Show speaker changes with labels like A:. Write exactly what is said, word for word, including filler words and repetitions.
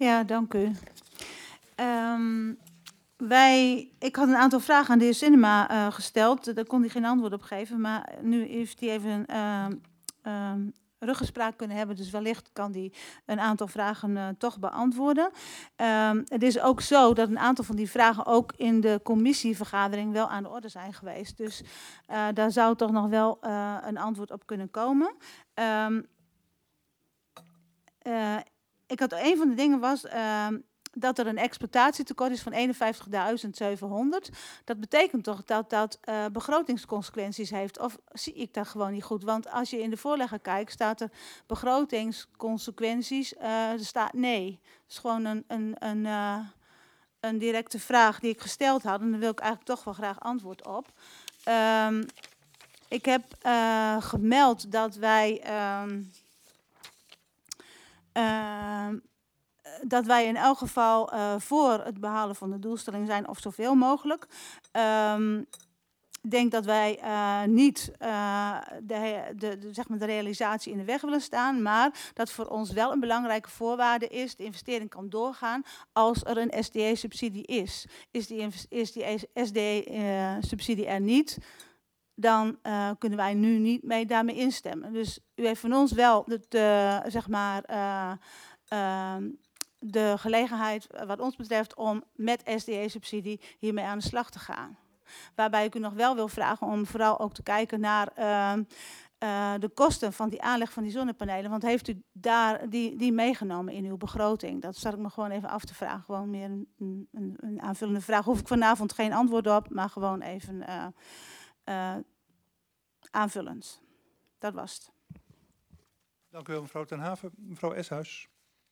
A: Ja, dank u. Um, wij, ik had een aantal vragen aan de heer Sinema uh, gesteld. Daar kon hij geen antwoord op geven. Maar nu heeft hij even uh, uh, ruggespraak kunnen hebben. Dus wellicht kan hij een aantal vragen uh, toch beantwoorden. Um, het is ook zo dat een aantal van die vragen ook in de commissievergadering wel aan de orde zijn geweest. Dus uh, daar zou toch nog wel uh, een antwoord op kunnen komen. Um, uh, ik had een van de dingen was uh, dat er een exploitatietekort is van eenenvijftigduizend zevenhonderd. Dat betekent toch dat dat uh, begrotingsconsequenties heeft? Of zie ik dat gewoon niet goed? Want als je in de voorlegger kijkt, staat er begrotingsconsequenties. Uh, er staat nee. Dat is gewoon een, een, een, uh, een directe vraag die ik gesteld had. En daar wil ik eigenlijk toch wel graag antwoord op. Um, ik heb uh, gemeld dat wij... Um, Uh, dat wij in elk geval uh, voor het behalen van de doelstelling zijn, of zoveel mogelijk. Um, ik denk dat wij uh, niet uh, de, de, de, zeg maar de realisatie in de weg willen staan, maar dat voor ons wel een belangrijke voorwaarde is, de investering kan doorgaan als er een S D E-subsidie is. Is die, is die S D E-subsidie er niet, dan uh, kunnen wij nu niet mee daarmee instemmen. Dus u heeft van ons wel de, de, zeg maar, uh, uh, de gelegenheid, wat ons betreft, om met S D E-subsidie hiermee aan de slag te gaan. Waarbij ik u nog wel wil vragen om vooral ook te kijken naar uh, uh, de kosten van die aanleg van die zonnepanelen. Want heeft u daar die, die meegenomen in uw begroting? Dat zat ik me gewoon even af te vragen. Gewoon meer een, een, een aanvullende vraag. Hoef ik vanavond geen antwoord op, maar gewoon even... Uh, Uh, aanvullend. Dat was het.
B: Dank u wel, mevrouw Ten Haven. Mevrouw Eshuis.